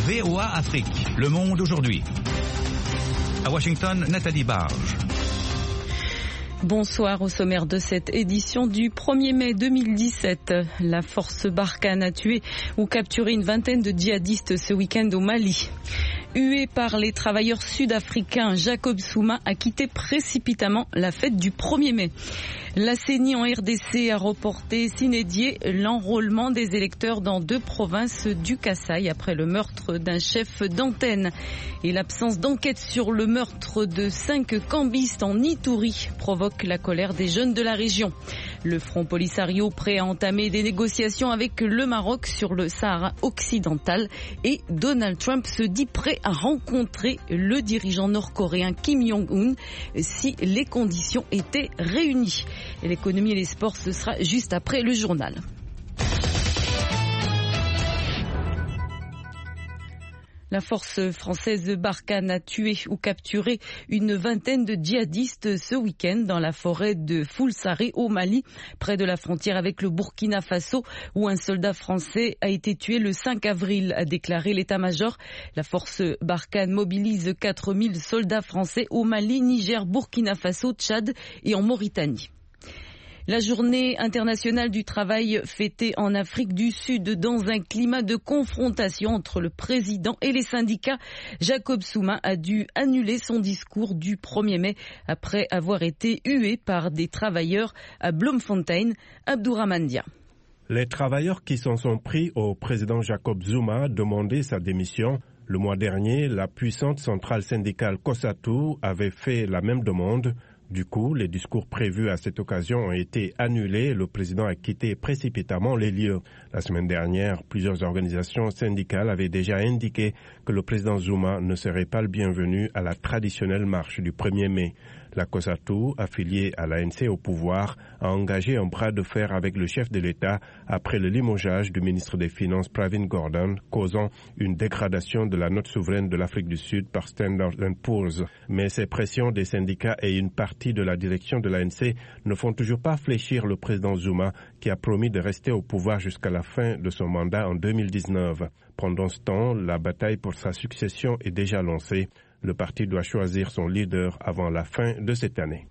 VOA Afrique, Le Monde aujourd'hui. À Washington, Nathalie Barge. Bonsoir. Au sommaire de cette édition du 1er mai 2017. La force Barkhane a tué ou capturé une vingtaine de djihadistes ce week-end au Mali. Hué par les travailleurs sud-africains, Jacob Zuma a quitté précipitamment la fête du 1er mai. La CENI en RDC a reporté sine die l'enrôlement des électeurs dans 2 provinces du Kasaï après le meurtre d'un chef d'antenne. Et l'absence d'enquête sur le meurtre de 5 cambistes en Ituri provoque la colère des jeunes de la région. Le Front Polisario prêt à entamer des négociations avec le Maroc sur le Sahara occidental et Donald Trump se dit prêt à rencontrer le dirigeant nord-coréen Kim Jong-un si les conditions étaient réunies. Et l'économie et les sports, ce sera juste après le journal. La force française Barkhane a tué ou capturé une vingtaine de djihadistes ce week-end dans la forêt de Foulsaré au Mali, près de la frontière avec le Burkina Faso, où un soldat français a été tué le 5 avril, a déclaré l'état-major. La force Barkhane mobilise 4000 soldats français au Mali, Niger, Burkina Faso, Tchad et en Mauritanie. La journée internationale du travail fêtée en Afrique du Sud dans un climat de confrontation entre le président et les syndicats. Jacob Zuma a dû annuler son discours du 1er mai après avoir été hué par des travailleurs à Bloemfontein. Abdourahmane Dia. Les travailleurs qui s'en sont pris au président Jacob Zuma demandaient sa démission. Le mois dernier, la puissante centrale syndicale COSATU avait fait la même demande. Du coup, les discours prévus à cette occasion ont été annulés. Le président a quitté précipitamment les lieux. La semaine dernière, plusieurs organisations syndicales avaient déjà indiqué que le président Zuma ne serait pas le bienvenu à la traditionnelle marche du 1er mai. La COSATU, affiliée à l'ANC au pouvoir, a engagé un bras de fer avec le chef de l'État après le limogeage du ministre des Finances Pravin Gordhan, causant une dégradation de la note souveraine de l'Afrique du Sud par Standard & Poor's. Mais ces pressions des syndicats et une partie de la direction de l'ANC ne font toujours pas fléchir le président Zuma, qui a promis de rester au pouvoir jusqu'à la fin de son mandat en 2019. Pendant ce temps, la bataille pour sa succession est déjà lancée. Le parti doit choisir son leader avant la fin de cette année.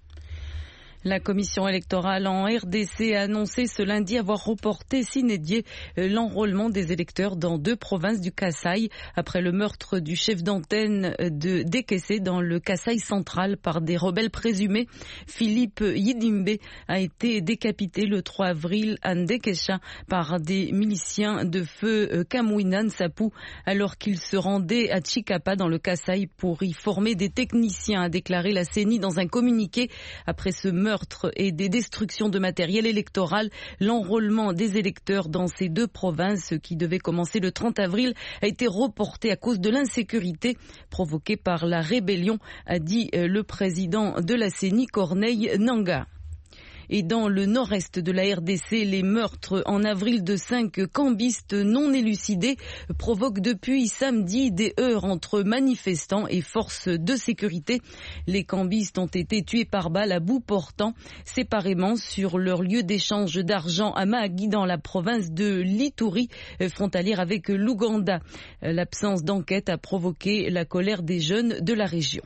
La commission électorale en RDC a annoncé ce lundi avoir reporté sine die l'enrôlement des électeurs dans 2 provinces du Kasaï après le meurtre du chef d'antenne de Dekese dans le Kasaï central par des rebelles présumés. Philippe Yidimbe a été décapité le 3 avril à Ndekesha par des miliciens de feu Kamwinan Sapou alors qu'il se rendait à Chikapa dans le Kasaï pour y former des techniciens, a déclaré la CENI dans un communiqué. Après ce meurtre et des destructions de matériel électoral, l'enrôlement des électeurs dans ces 2 provinces qui devait commencer le 30 avril a été reporté à cause de l'insécurité provoquée par la rébellion, a dit le président de la CENI, Corneille Nangaa. Et dans le nord-est de la RDC, les meurtres en avril de 5 cambistes non élucidés provoquent depuis samedi des heurts entre manifestants et forces de sécurité. Les cambistes ont été tués par balles à bout portant, séparément sur leur lieu d'échange d'argent à Mahagi dans la province de l'Ituri, frontalière avec l'Ouganda. L'absence d'enquête a provoqué la colère des jeunes de la région.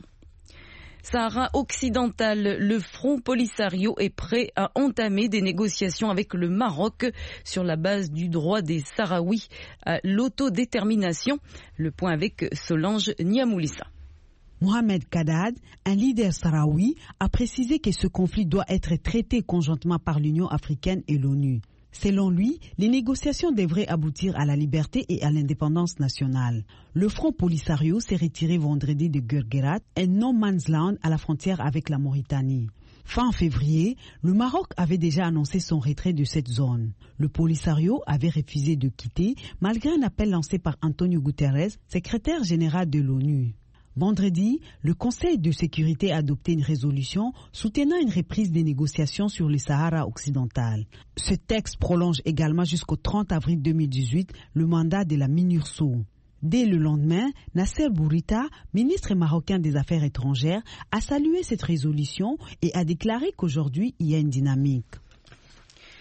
Sahara occidental, le Front Polisario est prêt à entamer des négociations avec le Maroc sur la base du droit des Sahraouis à l'autodétermination. Le point avec Solange Niamoulissa. Mohamed Kadad, un leader sahraoui, a précisé que ce conflit doit être traité conjointement par l'Union africaine et l'ONU. Selon lui, les négociations devraient aboutir à la liberté et à l'indépendance nationale. Le Front Polisario s'est retiré vendredi de Guerguerat, un no man's land à la frontière avec la Mauritanie. Fin février, le Maroc avait déjà annoncé son retrait de cette zone. Le Polisario avait refusé de quitter malgré un appel lancé par Antonio Guterres, secrétaire général de l'ONU. Vendredi, le Conseil de sécurité a adopté une résolution soutenant une reprise des négociations sur le Sahara occidental. Ce texte prolonge également jusqu'au 30 avril 2018 le mandat de la MINURSO. Dès le lendemain, Nasser Bourita, ministre marocain des Affaires étrangères, a salué cette résolution et a déclaré qu'aujourd'hui, il y a une dynamique.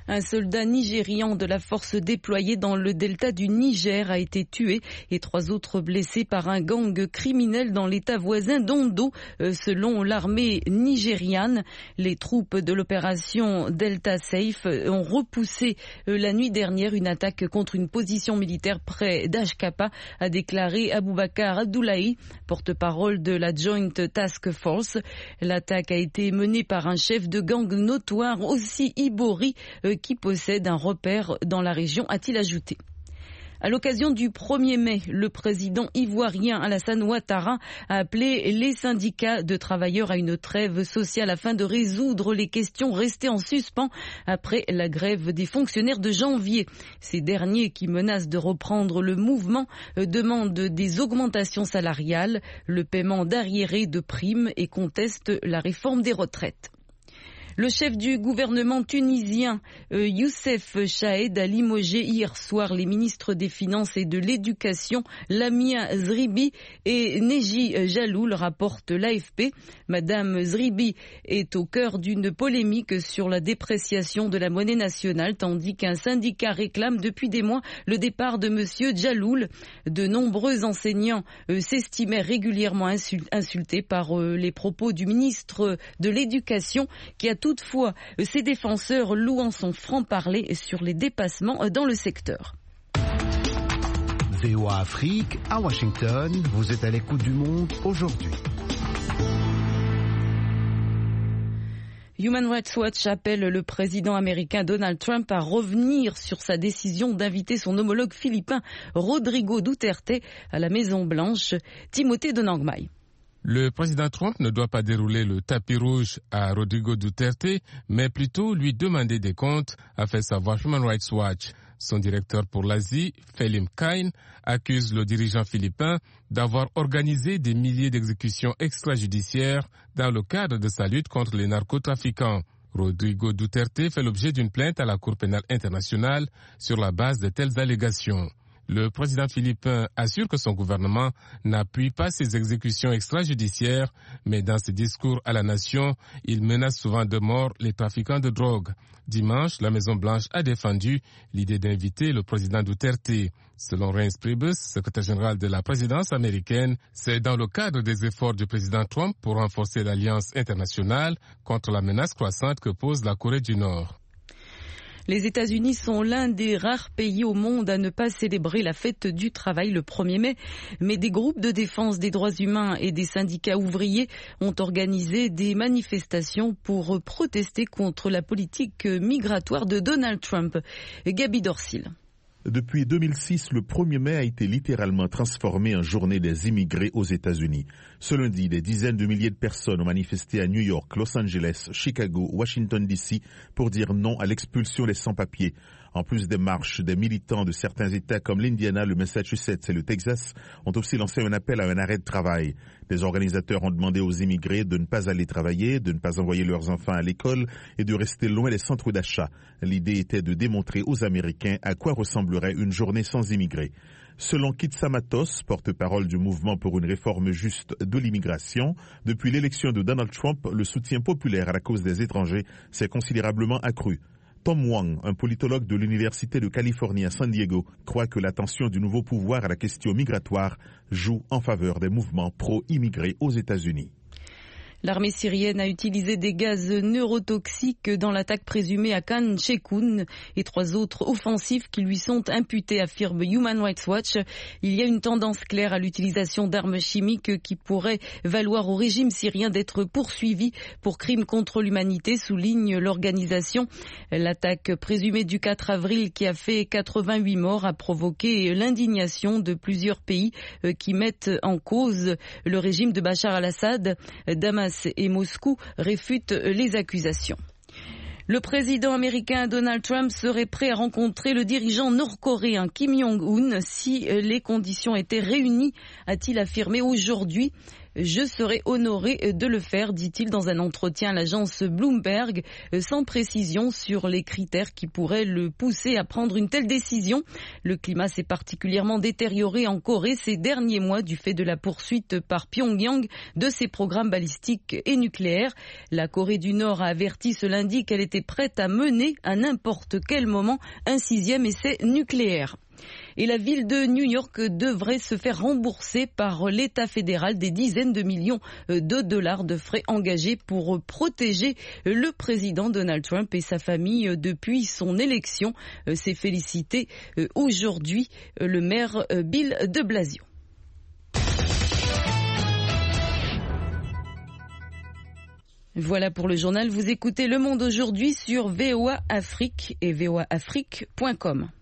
Un soldat nigérian de la force déployée dans le delta du Niger a été tué et 3 autres blessés par un gang criminel dans l'état voisin d'Ondo, selon l'armée nigériane. Les troupes de l'opération Delta Safe ont repoussé la nuit dernière une attaque contre une position militaire près d'Ashkapa, a déclaré Aboubakar Abdoulaye, porte-parole de la Joint Task Force. L'attaque a été menée par un chef de gang notoire, aussi Ibori, qui possède un repère dans la région, a-t-il ajouté. À l'occasion du 1er mai, le président ivoirien Alassane Ouattara a appelé les syndicats de travailleurs à une trêve sociale afin de résoudre les questions restées en suspens après la grève des fonctionnaires de janvier. Ces derniers, qui menacent de reprendre le mouvement, demandent des augmentations salariales, le paiement d'arriérés de primes et contestent la réforme des retraites. Le chef du gouvernement tunisien, Youssef Chahed, a limogé hier soir les ministres des Finances et de l'Éducation, Lamia Zribi et Neji Jaloul, rapporte l'AFP. Madame Zribi est au cœur d'une polémique sur la dépréciation de la monnaie nationale, tandis qu'un syndicat réclame depuis des mois le départ de monsieur Jaloul. De nombreux enseignants s'estimaient régulièrement insultés par les propos du ministre de l'Éducation, qui a toutefois ses défenseurs louant son franc-parler sur les dépassements dans le secteur. VOA Afrique, à Washington, vous êtes à l'écoute du monde aujourd'hui. Human Rights Watch appelle le président américain Donald Trump à revenir sur sa décision d'inviter son homologue philippin Rodrigo Duterte à la Maison-Blanche. Timothée Donangmai. Le président Trump ne doit pas dérouler le tapis rouge à Rodrigo Duterte, mais plutôt lui demander des comptes, a fait savoir Human Rights Watch. Son directeur pour l'Asie, Felim Kain, accuse le dirigeant philippin d'avoir organisé des milliers d'exécutions extrajudiciaires dans le cadre de sa lutte contre les narcotrafiquants. Rodrigo Duterte fait l'objet d'une plainte à la Cour pénale internationale sur la base de telles allégations. Le président philippin assure que son gouvernement n'appuie pas ces exécutions extrajudiciaires, mais dans ses discours à la nation, il menace souvent de mort les trafiquants de drogue. Dimanche, la Maison-Blanche a défendu l'idée d'inviter le président Duterte. Selon Reince Priebus, secrétaire général de la présidence américaine, c'est dans le cadre des efforts du président Trump pour renforcer l'alliance internationale contre la menace croissante que pose la Corée du Nord. Les États-Unis sont l'un des rares pays au monde à ne pas célébrer la fête du travail le 1er mai, mais des groupes de défense des droits humains et des syndicats ouvriers ont organisé des manifestations pour protester contre la politique migratoire de Donald Trump. Gabi Dorsil. Depuis 2006, le 1er mai a été littéralement transformé en journée des immigrés aux États-Unis. Ce lundi, des dizaines de milliers de personnes ont manifesté à New York, Los Angeles, Chicago, Washington DC pour dire non à l'expulsion des sans-papiers. En plus des marches, des militants de certains États comme l'Indiana, le Massachusetts et le Texas ont aussi lancé un appel à un arrêt de travail. Des organisateurs ont demandé aux immigrés de ne pas aller travailler, de ne pas envoyer leurs enfants à l'école et de rester loin des centres d'achat. L'idée était de démontrer aux Américains à quoi ressemblerait une journée sans immigrés. Selon Kitsa Matos, porte-parole du mouvement pour une réforme juste de l'immigration, depuis l'élection de Donald Trump, le soutien populaire à la cause des étrangers s'est considérablement accru. Tom Wang, un politologue de l'Université de Californie à San Diego, croit que l'attention du nouveau pouvoir à la question migratoire joue en faveur des mouvements pro-immigrés aux États-Unis. L'armée syrienne a utilisé des gaz neurotoxiques dans l'attaque présumée à Khan Sheikhoun et 3 autres offensives qui lui sont imputées, affirme Human Rights Watch. Il y a une tendance claire à l'utilisation d'armes chimiques qui pourrait valoir au régime syrien d'être poursuivi pour crimes contre l'humanité, souligne l'organisation. L'attaque présumée du 4 avril qui a fait 88 morts a provoqué l'indignation de plusieurs pays qui mettent en cause le régime de Bachar al-Assad. Damas et Moscou réfutent les accusations. Le président américain Donald Trump serait prêt à rencontrer le dirigeant nord-coréen Kim Jong-un si les conditions étaient réunies, a-t-il affirmé aujourd'hui. Je serai honoré de le faire, dit-il dans un entretien à l'agence Bloomberg, sans précision sur les critères qui pourraient le pousser à prendre une telle décision. Le climat s'est particulièrement détérioré en Corée ces derniers mois du fait de la poursuite par Pyongyang de ses programmes balistiques et nucléaires. La Corée du Nord a averti ce lundi qu'elle était prête à mener à n'importe quel moment un 6e essai nucléaire. Et la ville de New York devrait se faire rembourser par l'État fédéral des dizaines de millions de dollars de frais engagés pour protéger le président Donald Trump et sa famille depuis son élection. C'est félicité aujourd'hui le maire Bill de Blasio. Voilà pour le journal. Vous écoutez Le Monde aujourd'hui sur VOA Afrique et voaafrique.com.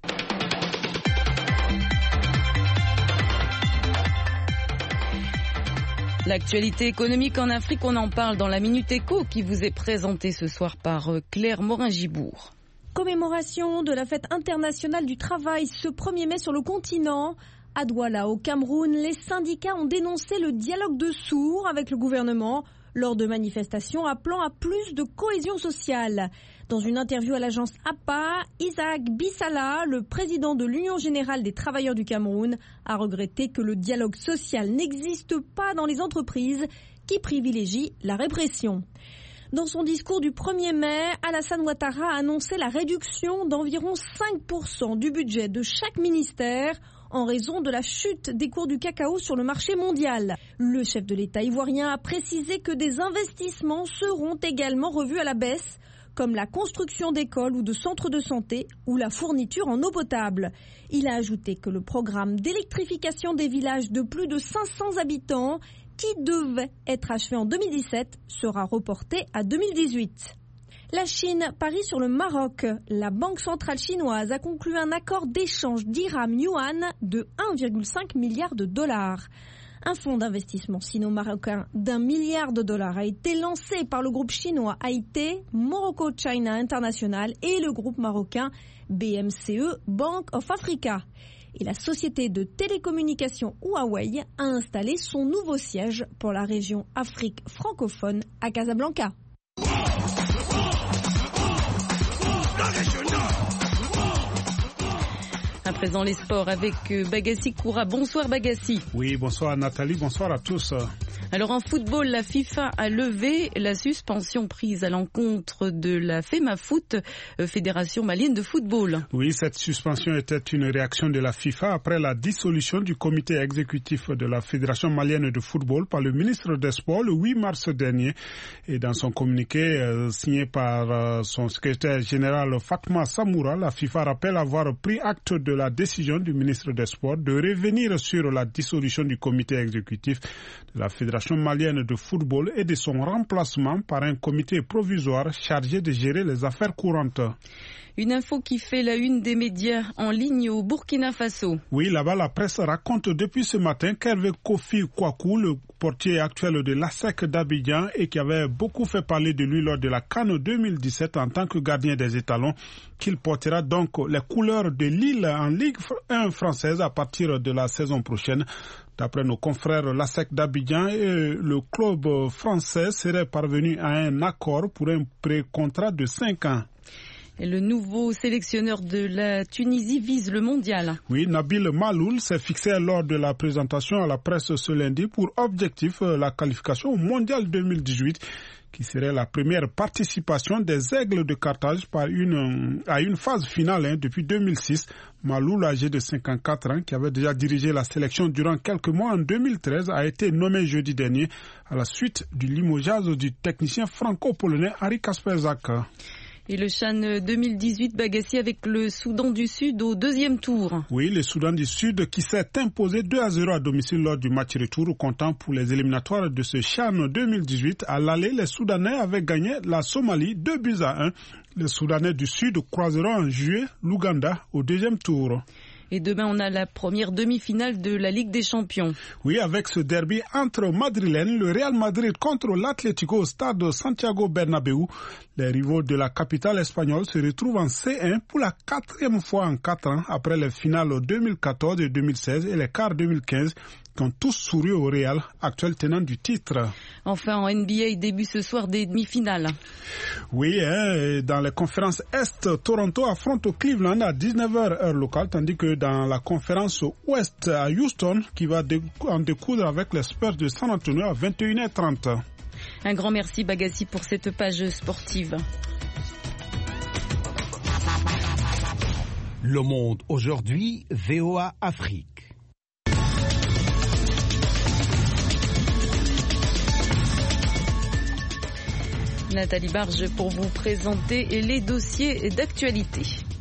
L'actualité économique en Afrique, on en parle dans la Minute Éco qui vous est présentée ce soir par Claire Morin-Gibourg. Commémoration de la fête internationale du travail ce 1er mai sur le continent. À Douala, au Cameroun, les syndicats ont dénoncé le dialogue de sourds avec le gouvernement lors de manifestations appelant à plus de cohésion sociale. Dans une interview à l'agence APA, Isaac Bissala, le président de l'Union générale des travailleurs du Cameroun, a regretté que le dialogue social n'existe pas dans les entreprises qui privilégient la répression. Dans son discours du 1er mai, Alassane Ouattara a annoncé la réduction d'environ 5% du budget de chaque ministère en raison de la chute des cours du cacao sur le marché mondial. Le chef de l'État ivoirien a précisé que des investissements seront également revus à la baisse, comme la construction d'écoles ou de centres de santé ou la fourniture en eau potable. Il a ajouté que le programme d'électrification des villages de plus de 500 habitants, qui devait être achevé en 2017, sera reporté à 2018. La Chine parie sur le Maroc. La Banque centrale chinoise a conclu un accord d'échange dirham-yuan de 1,5 milliard de dollars. Un fonds d'investissement sino-marocain d'1 milliard de dollars a été lancé par le groupe chinois AIT, Morocco China International et le groupe marocain BMCE, Bank of Africa. Et la société de télécommunications Huawei a installé son nouveau siège pour la région Afrique francophone à Casablanca. À présent, les sports avec Bagassi Koura. Bonsoir Bagassi. Oui, bonsoir Nathalie, bonsoir à tous. Alors en football, la FIFA a levé la suspension prise à l'encontre de la FEMAFoot, Fédération malienne de football. Oui, cette suspension était une réaction de la FIFA après la dissolution du comité exécutif de la Fédération malienne de football par le ministre des Sports le 8 mars dernier. Et dans son communiqué signé par son secrétaire général Fatma Samoura, la FIFA rappelle avoir pris acte de la décision du ministre des Sports de revenir sur la dissolution du comité exécutif de la Fédération malienne de football et de son remplacement par un comité provisoire chargé de gérer les affaires courantes. Une info qui fait la une des médias en ligne au Burkina Faso. Oui, là-bas, la presse raconte depuis ce matin qu'Hervé Kofi Kouakou, le portier actuel de l'ASEC d'Abidjan et qui avait beaucoup fait parler de lui lors de la CAN 2017 en tant que gardien des étalons, qu'il portera donc les couleurs de Lille en Ligue 1 française à partir de la saison prochaine. D'après nos confrères, l'ASEC d'Abidjan et le club français seraient parvenus à un accord pour un pré-contrat de 5 ans. Et le nouveau sélectionneur de la Tunisie vise le mondial. Oui, Nabil Maloul s'est fixé lors de la présentation à la presse ce lundi pour objectif la qualification au mondial 2018, qui serait la première participation des Aigles de Carthage à une phase finale depuis 2006. Maloul, âgé de 54 ans, qui avait déjà dirigé la sélection durant quelques mois en 2013, a été nommé jeudi dernier à la suite du limogeage du technicien franco-polonais Harry Kasperzak. Et le CHAN 2018 Bagassi avec le Soudan du Sud au deuxième tour. Oui, le Soudan du Sud qui s'est imposé 2-0 à domicile lors du match retour, comptant pour les éliminatoires de ce CHAN 2018. À l'aller, les Soudanais avaient gagné la Somalie 2-1. Les Soudanais du Sud croiseront en juillet l'Ouganda au deuxième tour. Et demain, on a la première demi-finale de la Ligue des Champions. Oui, avec ce derby entre madrilènes, le Real Madrid contre l'Atlético au stade Santiago Bernabéu. Les rivaux de la capitale espagnole se retrouvent en C1 pour la 4e fois en 4 ans, après les finales 2014 et 2016 et les quarts 2015. qui ont tous souri au Real, actuel tenant du titre. Enfin, en NBA, début ce soir des demi-finales. Oui, dans la conférence Est, Toronto affronte Cleveland à 19h heure locale, tandis que dans la conférence Ouest à Houston, qui va en découdre avec les Spurs de San Antonio à 21h30. Un grand merci Bagassi pour cette page sportive. Le Monde aujourd'hui, VOA Afrique. Nathalie Barge pour vous présenter les dossiers d'actualité.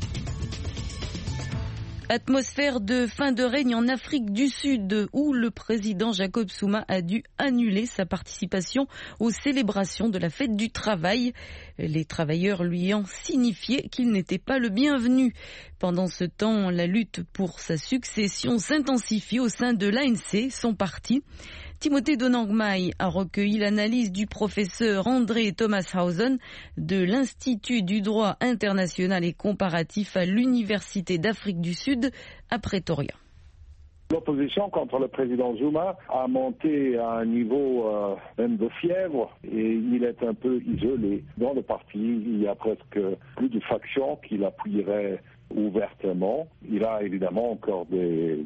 Atmosphère de fin de règne en Afrique du Sud où le président Jacob Zuma a dû annuler sa participation aux célébrations de la fête du travail. Les travailleurs lui ont signifié qu'il n'était pas le bienvenu. Pendant ce temps, la lutte pour sa succession s'intensifie au sein de l'ANC, son parti. Timothée Donangmai a recueilli l'analyse du professeur André Thomas-Hausen de l'Institut du droit international et comparatif à l'Université d'Afrique du Sud à Pretoria. L'opposition contre le président Zuma a monté à un niveau même de fièvre et il est un peu isolé. Dans le parti, il y a presque plus de factions qui l'appuieraient ouvertement. Il a évidemment encore des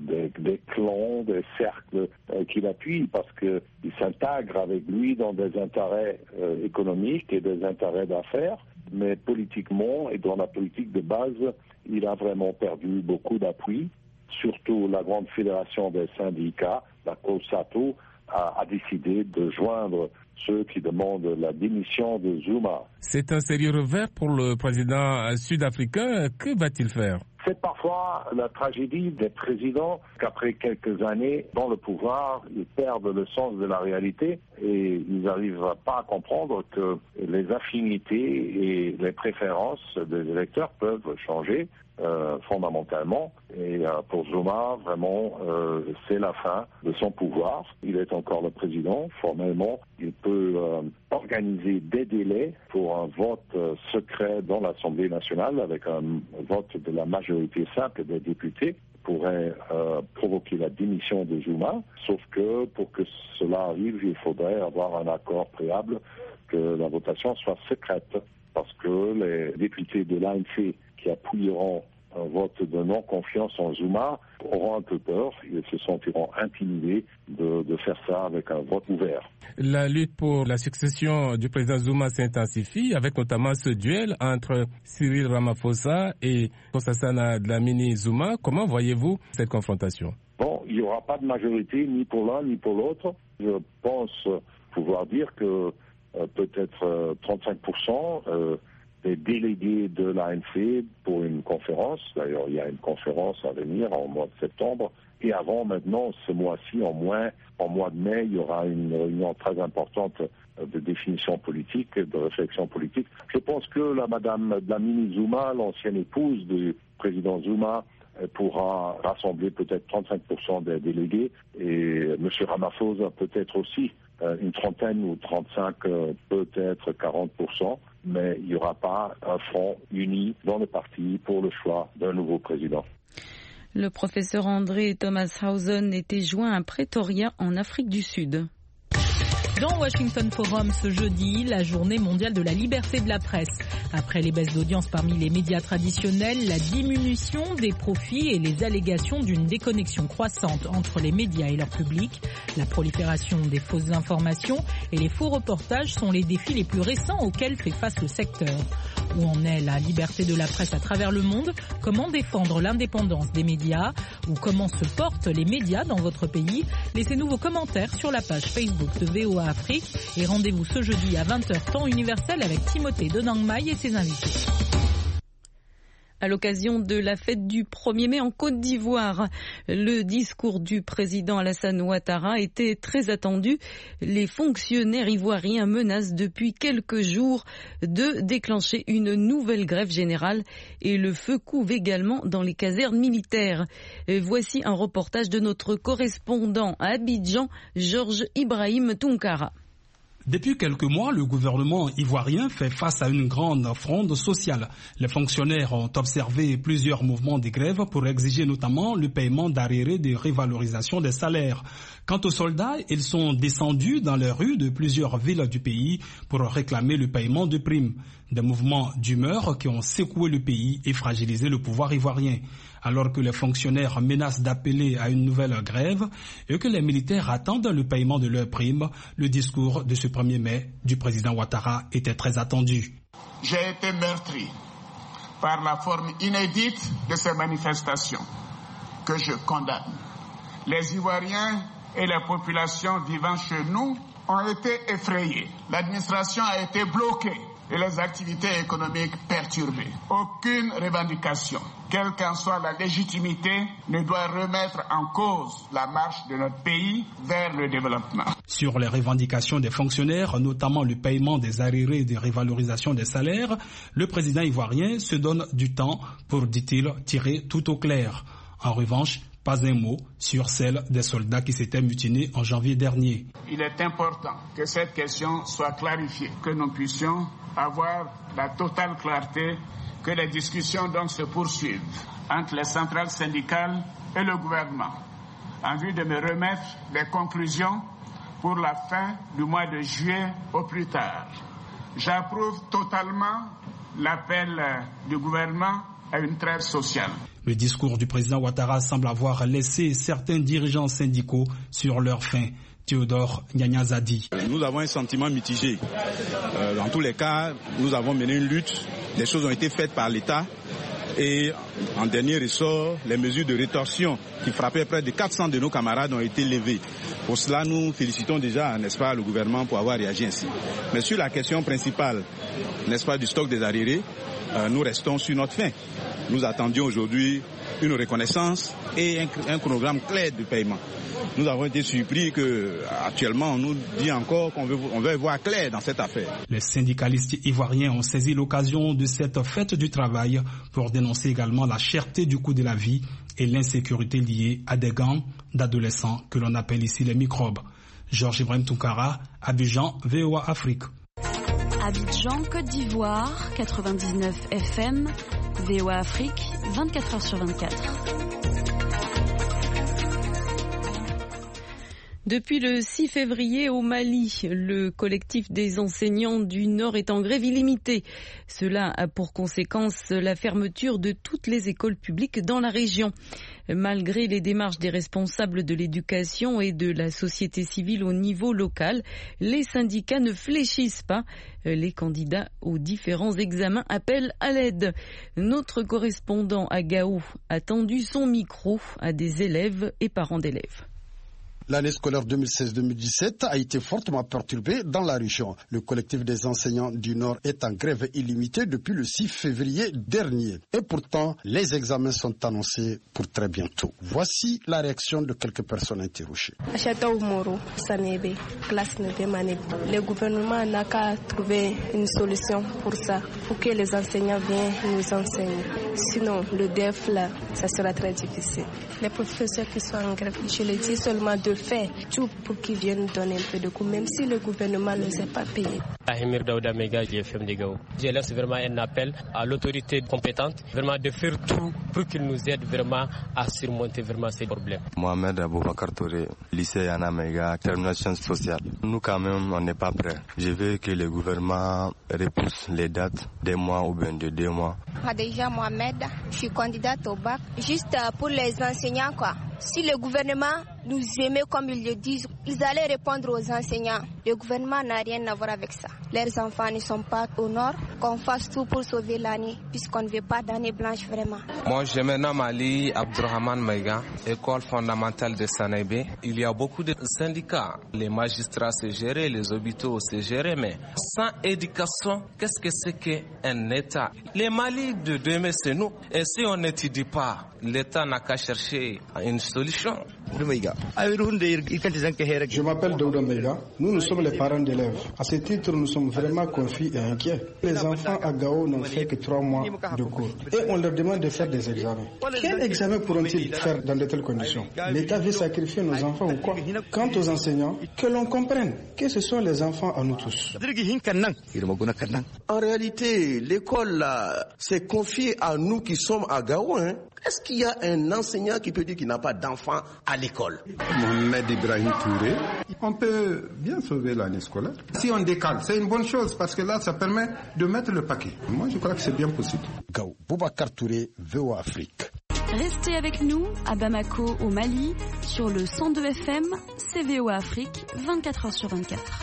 clans, des cercles qui l'appuient parce qu'ils s'intègrent avec lui dans des intérêts économiques et des intérêts d'affaires. Mais politiquement et dans la politique de base, il a vraiment perdu beaucoup d'appui. Surtout la grande fédération des syndicats, la COSATU, a décidé de joindre ceux qui demandent la démission de Zuma. C'est un sérieux revers pour le président sud-africain. Que va-t-il faire ? C'est parfois la tragédie des présidents qu'après quelques années dans le pouvoir, ils perdent le sens de la réalité et ils n'arrivent pas à comprendre que les affinités et les préférences des électeurs peuvent changer fondamentalement. Et pour Zuma, vraiment, c'est la fin de son pouvoir. Il est encore le président. Formellement, il peut organiser des délais pour un vote secret dans l'Assemblée nationale avec un vote de la majorité simple des députés pourrait provoquer la démission de Zuma, sauf que pour que cela arrive, il faudrait avoir un accord préalable que la votation soit secrète, parce que les députés de l'ANC qui appuieront un vote de non-confiance en Zuma auront un peu peur, ils se sentiront intimidés de faire ça avec un vote ouvert. La lutte pour la succession du président Zuma s'intensifie, avec notamment ce duel entre Cyril Ramaphosa et Nkosazana Dlamini Zuma. Comment voyez-vous cette confrontation ? Bon, il n'y aura pas de majorité ni pour l'un ni pour l'autre. Je pense pouvoir dire que peut-être 35% des délégués de l'ANC pour une conférence. D'ailleurs, il y a une conférence à venir en mois de septembre. Et avant, maintenant, ce mois-ci, en mois de mai, il y aura une réunion très importante de définition politique, de réflexion politique. Je pense que la madame Dlamini Zuma, l'ancienne épouse du président Zuma, pourra rassembler peut-être 35% des délégués. Et M. Ramaphosa peut-être aussi une trentaine ou 35, peut-être 40%. Mais il n'y aura pas un front uni dans le parti pour le choix d'un nouveau président. Le professeur André Thomas-Hausen était joint à Pretoria en Afrique du Sud. Dans Washington Forum ce jeudi, la journée mondiale de la liberté de la presse. Après les baisses d'audience parmi les médias traditionnels, la diminution des profits et les allégations d'une déconnexion croissante entre les médias et leur public, la prolifération des fausses informations et les faux reportages sont les défis les plus récents auxquels fait face le secteur. Où en est la liberté de la presse à travers le monde? Comment défendre l'indépendance des médias? Ou comment se portent les médias dans votre pays? Laissez-nous vos commentaires sur la page Facebook de VOA Afrique et rendez-vous ce jeudi à 20h temps universel avec Timothée Donangmai et ses invités. À l'occasion de la fête du 1er mai en Côte d'Ivoire, le discours du président Alassane Ouattara était très attendu. Les fonctionnaires ivoiriens menacent depuis quelques jours de déclencher une nouvelle grève générale et le feu couve également dans les casernes militaires. Voici un reportage de notre correspondant à Abidjan, Georges Ibrahim Tounkara. Depuis quelques mois, le gouvernement ivoirien fait face à une grande fronde sociale. Les fonctionnaires ont observé plusieurs mouvements de grève pour exiger notamment le paiement d'arriérés de revalorisation des salaires. Quant aux soldats, ils sont descendus dans les rues de plusieurs villes du pays pour réclamer le paiement de primes. Des mouvements d'humeur qui ont secoué le pays et fragilisé le pouvoir ivoirien. Alors que les fonctionnaires menacent d'appeler à une nouvelle grève et que les militaires attendent le paiement de leurs primes, le discours de ce 1er mai du président Ouattara était très attendu. J'ai été meurtri par la forme inédite de ces manifestations que je condamne. Les Ivoiriens et les populations vivant chez nous ont été effrayés. L'administration a été bloquée et les activités économiques perturbées. Aucune revendication, quelle qu'en soit la légitimité, ne doit remettre en cause la marche de notre pays vers le développement. Sur les revendications des fonctionnaires, notamment le paiement des arriérés de revalorisation des salaires, le président ivoirien se donne du temps pour, dit-il, tirer tout au clair. En revanche, pas un mot sur celle des soldats qui s'étaient mutinés en janvier dernier. Il est important que cette question soit clarifiée, que nous puissions avoir la totale clarté, que les discussions donc se poursuivent entre les centrales syndicales et le gouvernement, en vue de me remettre des conclusions pour la fin du mois de juillet au plus tard. J'approuve totalement l'appel du gouvernement à une trêve sociale. Le discours du président Ouattara semble avoir laissé certains dirigeants syndicaux sur leur faim. Théodore Nyanyazadi. Nous avons un sentiment mitigé. Dans tous les cas, nous avons mené une lutte. Les choses ont été faites par l'État. Et en dernier ressort, les mesures de rétorsion qui frappaient près de 400 de nos camarades ont été levées. Pour cela, nous félicitons déjà, n'est-ce pas, le gouvernement pour avoir réagi ainsi. Mais sur la question principale, n'est-ce pas, du stock des arriérés, nous restons sur notre faim. Nous attendions aujourd'hui une reconnaissance et un chronogramme clair de paiement. Nous avons été surpris qu'actuellement on nous dit encore qu'on veut voir clair dans cette affaire. Les syndicalistes ivoiriens ont saisi l'occasion de cette fête du travail pour dénoncer également la cherté du coût de la vie et l'insécurité liée à des gangs d'adolescents que l'on appelle ici les microbes. Georges Ibrahim Tounkara, Abidjan, VOA Afrique. Abidjan, Côte d'Ivoire, 99 FM, VOA Afrique, 24h sur 24. Depuis le 6 février au Mali, le collectif des enseignants du Nord est en grève illimitée. Cela a pour conséquence la fermeture de toutes les écoles publiques dans la région. Malgré les démarches des responsables de l'éducation et de la société civile au niveau local, les syndicats ne fléchissent pas. Les candidats aux différents examens appellent à l'aide. Notre correspondant à Gao a tendu son micro à des élèves et parents d'élèves. L'année scolaire 2016-2017 a été fortement perturbée dans la région. Le collectif des enseignants du Nord est en grève illimitée depuis le 6 février dernier. Et pourtant, les examens sont annoncés pour très bientôt. Voici la réaction de quelques personnes interrogées. Le gouvernement n'a qu'à trouver une solution pour ça, pour que les enseignants viennent nous enseigner. Sinon, le DEF, là, ça sera très difficile. Les professeurs qui sont en grève, je le dis seulement de faire tout pour qu'ils viennent donner un peu de coup, même si le gouvernement ne les a pas payés. Ahimir Daouda Mega, GFM de Gao. Je lance vraiment un appel à l'autorité compétente, vraiment de faire tout pour qu'ils nous aident vraiment à surmonter vraiment ces problèmes. Mohamed Aboubakar Touré, lycée Yana Mega, termination sociale. Nous quand même, on n'est pas prêts. Je veux que le gouvernement repousse les dates des mois ou bien de 2 mois. Déjà Mohamed, je suis candidate au bac, juste pour les enseignants quoi. Si le gouvernement nous aimait comme ils le disent, ils allaient répondre aux enseignants. Le gouvernement n'a rien à voir avec ça. Leurs enfants ne sont pas au nord, qu'on fasse tout pour sauver l'année, puisqu'on ne veut pas d'année blanche vraiment. Moi, je me nomme Ali Abdurrahman Maïga, école fondamentale de Sanébé. Il y a beaucoup de syndicats. Les magistrats se gèrent, les hôpitaux se gèrent, mais sans éducation, qu'est-ce que c'est qu'un État? Les Mali de demain, c'est nous. Et si on n'étudie pas, l'État n'a qu'à chercher une solution. Je m'appelle Douda Meiga. Nous sommes les parents d'élèves. À ce titre, nous sommes vraiment confus et inquiets. Les enfants à Gao n'ont fait que 3 mois de cours. Et on leur demande de faire des examens. Quel examen pourront-ils faire dans de telles conditions? L'État veut sacrifier nos enfants ou quoi? Quant aux enseignants, que l'on comprenne que ce sont les enfants à nous tous. En réalité, l'école s'est confiée à nous qui sommes à Gao. Est-ce qu'il y a un enseignant qui peut dire qu'il n'a pas d'enfants à l'école? Mohamed Ibrahim Touré. On peut bien sauver l'année scolaire. Si on décale, c'est une bonne chose parce que là, ça permet de mettre le paquet. Moi, je crois que c'est bien possible. Gao, Boubacar Touré, VOA Afrique. Restez avec nous à Bamako, au Mali, sur le 102 FM, c'est VOA Afrique, 24h sur 24.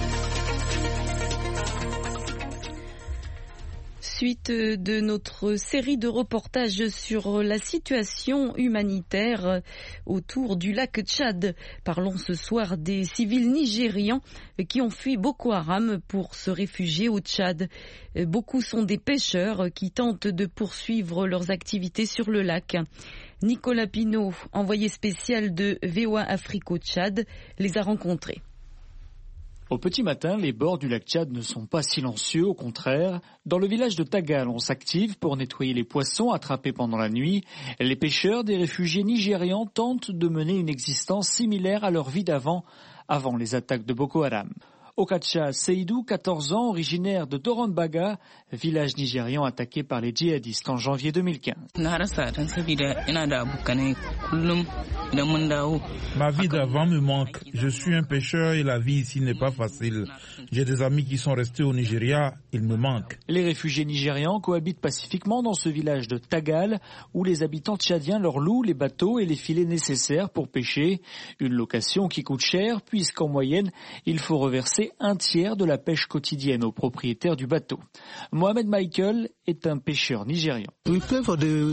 Suite de notre série de reportages sur la situation humanitaire autour du lac Tchad. Parlons ce soir des civils nigérians qui ont fui Boko Haram pour se réfugier au Tchad. Beaucoup sont des pêcheurs qui tentent de poursuivre leurs activités sur le lac. Nicolas Pinault, envoyé spécial de VOA Afrique au Tchad, les a rencontrés. Au petit matin, les bords du lac Tchad ne sont pas silencieux, au contraire. Dans le village de Tagal, on s'active pour nettoyer les poissons attrapés pendant la nuit. Les pêcheurs des réfugiés nigérians tentent de mener une existence similaire à leur vie d'avant, avant les attaques de Boko Haram. Okacha Seydou, 14 ans, originaire de Doronbaga, village nigérian attaqué par les djihadistes en janvier 2015. Ma vie d'avant me manque. Je suis un pêcheur et la vie ici n'est pas facile. J'ai des amis qui sont restés au Nigeria, ils me manquent. Les réfugiés nigérians cohabitent pacifiquement dans ce village de Tagal, où les habitants tchadiens leur louent les bateaux et les filets nécessaires pour pêcher. Une location qui coûte cher, puisqu'en moyenne, il faut reverser un tiers de la pêche quotidienne aux propriétaires du bateau. Mohamed Michael est un pêcheur nigérian. On paie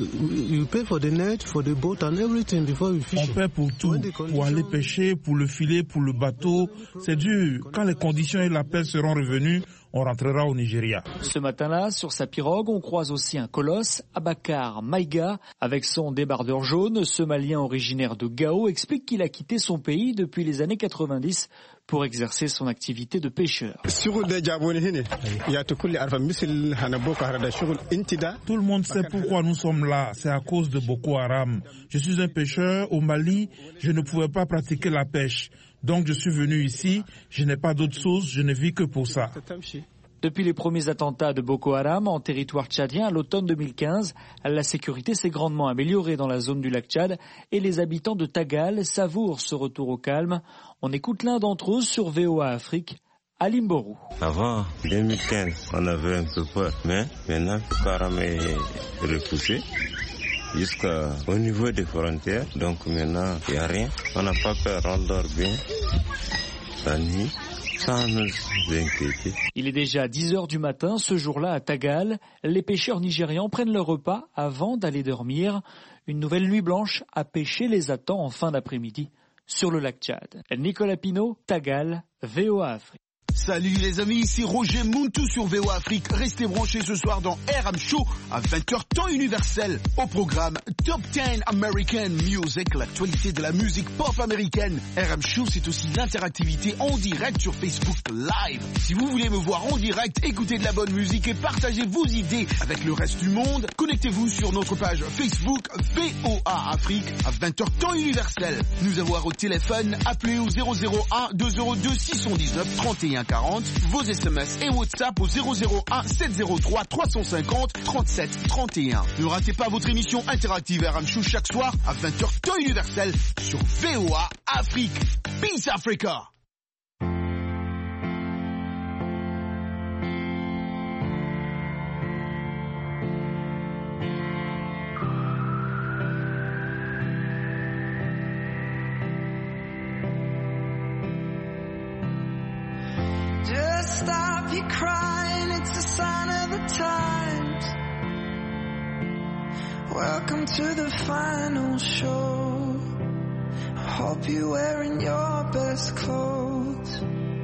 pour tout, pour aller pêcher, pour le filet, pour le bateau. C'est dur. Quand les conditions et la paix seront revenues, on rentrera au Nigeria. Ce matin-là, sur sa pirogue, on croise aussi un colosse, Abakar Maïga. Avec son débardeur jaune, ce Malien originaire de Gao explique qu'il a quitté son pays depuis les années 90 pour exercer son activité de pêcheur. Tout le monde sait pourquoi nous sommes là, c'est à cause de Boko Haram. Je suis un pêcheur au Mali, je ne pouvais pas pratiquer la pêche. Donc je suis venu ici, je n'ai pas d'autre source, je ne vis que pour ça. Depuis les premiers attentats de Boko Haram en territoire tchadien à l'automne 2015, la sécurité s'est grandement améliorée dans la zone du lac Tchad et les habitants de Tagal savourent ce retour au calme. On écoute l'un d'entre eux sur VOA Afrique, Alim Borou. Avant 2015, on avait un peu peur, mais maintenant Boko Haram est repoussé jusqu'au niveau des frontières. Donc maintenant, il n'y a rien. On n'a pas peur, on dort bien la nuit. Il est déjà 10h du matin, ce jour-là à Tagal. Les pêcheurs nigérians prennent leur repas avant d'aller dormir. Une nouvelle nuit blanche à pêcher les attend en fin d'après-midi sur le lac Tchad. Nicolas Pinault, Tagal, VOA Afrique. Salut les amis, ici Roger Muntu sur VOA Afrique. Restez branchés ce soir dans RM Show à 20h temps universel. Au programme Top 10 American Music, l'actualité de la musique pop américaine. RM Show, c'est aussi l'interactivité en direct sur Facebook Live. Si vous voulez me voir en direct, écouter de la bonne musique et partager vos idées avec le reste du monde, connectez-vous sur notre page Facebook VOA Afrique à 20h temps universel. Nous avoir au téléphone, appelez au 001 202 619 31 40, vos SMS et WhatsApp au 001 703 350 37 31. Ne ratez pas votre émission interactive RM Show chaque soir à 20h temps universel sur VOA Afrique. Peace Africa! Just stop your crying, it's a sign of the times. Welcome to the final show. I hope you're wearing your best clothes.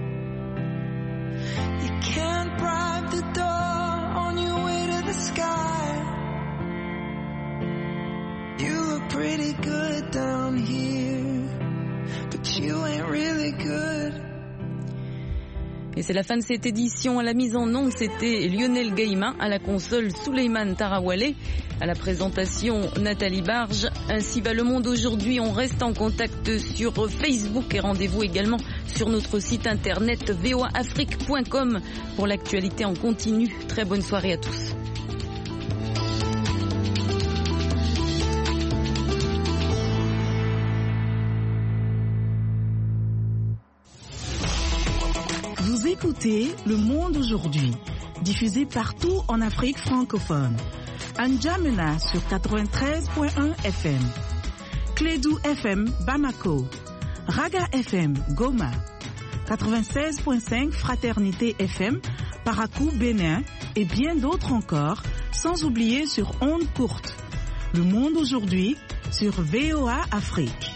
You can't bribe the door on your way to the sky. You look pretty good down here. really good. Et c'est la fin de cette édition. À la mise en onde, c'était Lionel Gaïma, à la console Souleymane Tarawale, à la présentation Nathalie Barge. Ainsi va le monde aujourd'hui. On reste en contact sur Facebook et rendez-vous également sur notre site internet voaafrique.com pour l'actualité en continu. Très bonne soirée à tous. Vous écoutez Le Monde aujourd'hui, diffusé partout en Afrique francophone. À N'Djamena sur 93.1 FM, Clédou FM Bamako, Raga FM Goma, 96.5 Fraternité FM Parakou Bénin et bien d'autres encore, sans oublier sur ondes courtes. Le Monde aujourd'hui sur VOA Afrique.